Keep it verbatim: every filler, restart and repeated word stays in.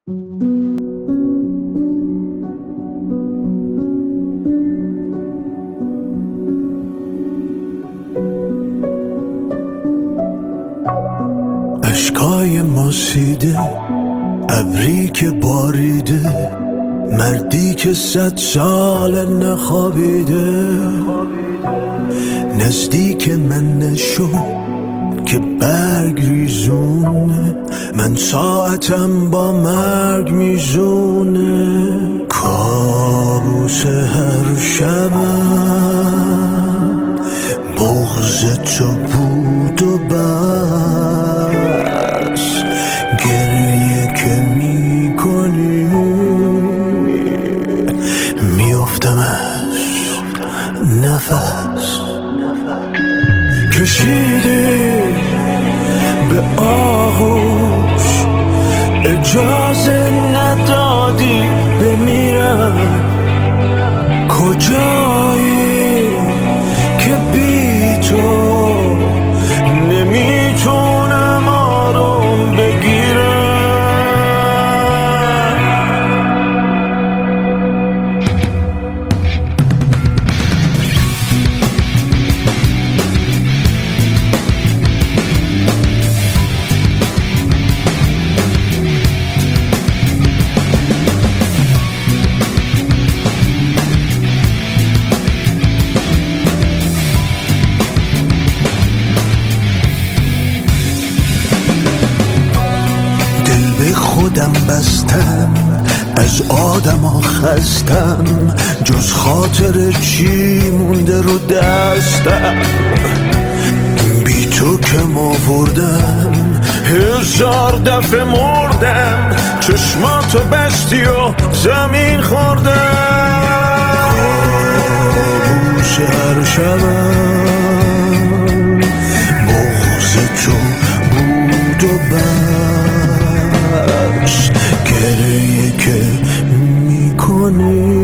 اشکای ماسیده، ابری که باریده، مردی که صد سال نخوابیده. نزدیک من نشو که برگ ریزونه، من ساعتم با مرگ میزونه. کابوس هر شبم بغض تو بود و بس، گریه که میکنی میافتم از نفس. کشیدی به آغوش، اجازه ندادی بمیرم. کجایی که بی تو نمیتونم آروم بگیرم. خودم بستم، از آدم خستم، جز خاطر چی مونده رو دستم. بی تو که آوردم، هزار دفعه مردم، چشماتو بستی و زمین خوردم. کابوس هر شبم بغض تو بود و بس، گریه که میکنی